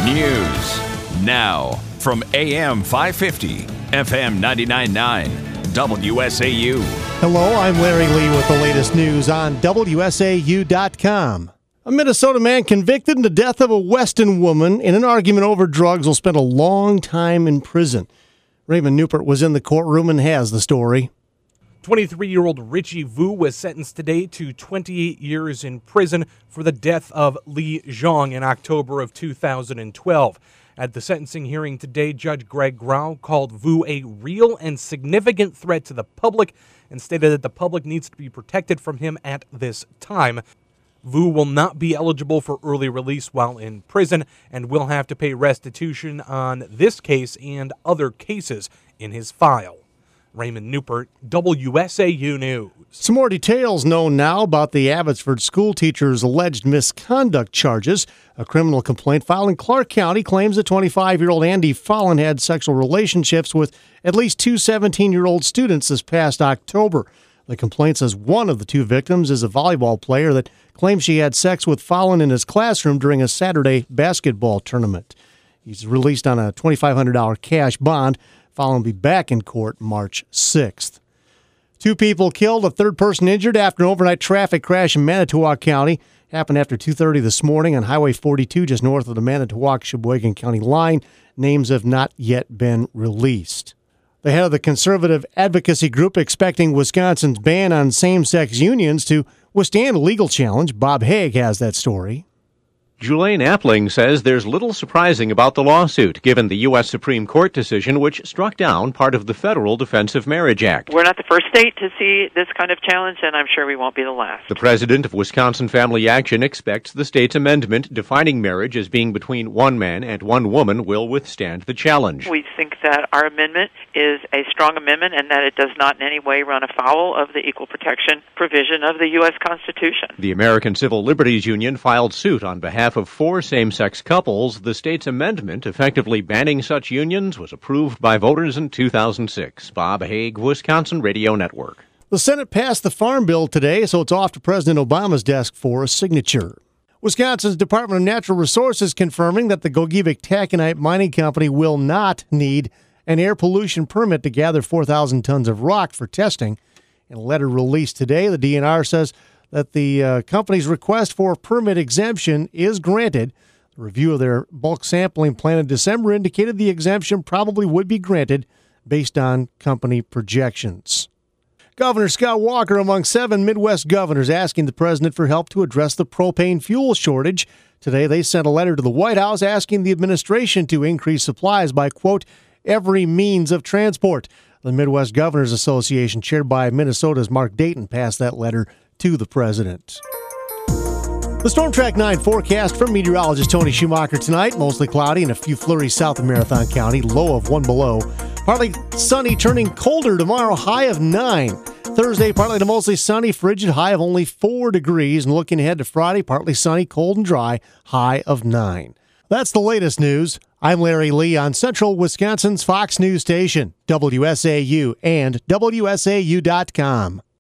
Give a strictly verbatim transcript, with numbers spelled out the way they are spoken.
News. Now, from A M five fifty, F M ninety-nine point nine, W S A U. Hello, I'm Larry Lee with the latest news on W S A U dot com. A Minnesota man convicted in the death of a Weston woman in an argument over drugs will spend a long time in prison. Raymond Newport was in the courtroom and has the story. twenty-three-year-old Richie Vu was sentenced today to twenty-eight years in prison for the death of Li Zhang in October of two thousand twelve. At the sentencing hearing today, Judge Greg Grau called Vu a real and significant threat to the public and stated that the public needs to be protected from him at this time. Vu will not be eligible for early release while in prison and will have to pay restitution on this case and other cases in his file. Raymond Newport, W S A U News. Some more details known now about the Abbotsford school teacher's alleged misconduct charges. A criminal complaint filed in Clark County claims that twenty-five-year-old Andy Fallon had sexual relationships with at least two seventeen-year-old students this past October. The complaint says one of the two victims is a volleyball player that claims she had sex with Fallon in his classroom during a Saturday basketball tournament. He's released on a twenty-five hundred dollars cash bond. Fallon will be back in court March sixth. Two people killed, a third person injured after an overnight traffic crash in Manitowoc County. Happened after two thirty this morning on Highway forty-two, just north of the Manitowoc-Sheboygan County line. Names have not yet been released. The head of the conservative advocacy group expecting Wisconsin's ban on same-sex unions to withstand a legal challenge. Bob Haig has that story. Julaine Appling says there's little surprising about the lawsuit, given the U S Supreme Court decision which struck down part of the Federal Defense of Marriage Act. We're not the first state to see this kind of challenge, and I'm sure we won't be the last. The president of Wisconsin Family Action expects the state's amendment defining marriage as being between one man and one woman will withstand the challenge. We think that our amendment is a strong amendment and that it does not in any way run afoul of the equal protection provision of the U S Constitution. The American Civil Liberties Union filed suit on behalf of four same-sex couples. The state's amendment effectively banning such unions was approved by voters in two thousand six. Bob Haig, Wisconsin Radio Network. The Senate passed the Farm Bill today, so it's off to President Obama's desk for a signature. Wisconsin's Department of Natural Resources confirming that the Gogebic Taconite Mining Company will not need an air pollution permit to gather four thousand tons of rock for testing. In a letter released today, the D N R says that the uh, company's request for permit exemption is granted. The review of their bulk sampling plan in December indicated the exemption probably would be granted based on company projections. Governor Scott Walker among seven Midwest governors asking the president for help to address the propane fuel shortage. Today they sent a letter to the White House asking the administration to increase supplies by, quote, every means of transport. The Midwest Governors Association, chaired by Minnesota's Mark Dayton, passed that letter to the president. The Storm Track nine forecast from meteorologist Tony Schumacher tonight. Mostly cloudy and a few flurries south of Marathon County. Low of one below. Partly sunny, turning colder tomorrow. High of nine. Thursday, partly to mostly sunny, frigid. High of only four degrees. And looking ahead to Friday, partly sunny, cold and dry. High of nine. That's the latest news. I'm Larry Lee on Central Wisconsin's Fox News Station, W S A U and W S A U dot com.